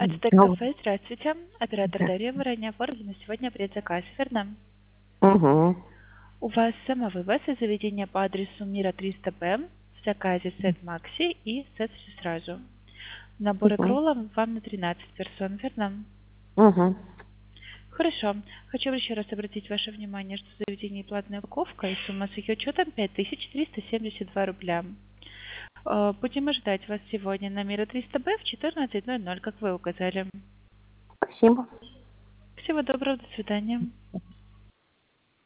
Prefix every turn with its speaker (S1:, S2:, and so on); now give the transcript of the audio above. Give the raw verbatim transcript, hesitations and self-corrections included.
S1: Ацтек
S2: Алло.
S1: кафе, здравствуйте. Оператор
S2: Да.
S1: Дарья, вы ранее оформили на сегодня предзаказ, верно?
S2: Угу.
S1: У вас самовывоз из заведения по адресу Мира триста Б, в заказе сет Макси и сет все сразу. Набор
S2: Угу.
S1: икролов вам на тринадцать персон, верно?
S2: Угу.
S1: Хорошо. Хочу еще раз обратить ваше внимание, что в заведении платная упаковка и сумма с ее учетом пять тысяч триста семьдесят два рубля. Э, Будем ждать вас сегодня на Мира триста Б в четырнадцать ноль ноль, как вы указали.
S2: Спасибо.
S1: Всего доброго, до свидания.